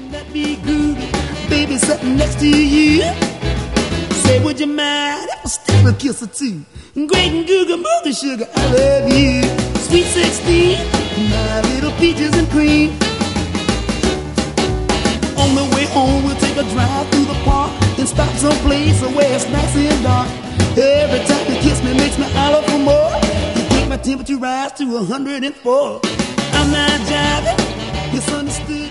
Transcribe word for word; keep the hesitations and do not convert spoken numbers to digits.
Let me groovy, baby, sitting next to you. Say, would you mind if I steal a kiss or two? Great and googa mooga sugar, I love you. Sweet sixteen, my little peaches and cream. On the way home, we'll take a drive through the park, then stop someplace where it's nice and dark. Every time you kiss me makes me holler for more. You make my temperature rise to a hundred and four. I'm not jiving, misunderstood.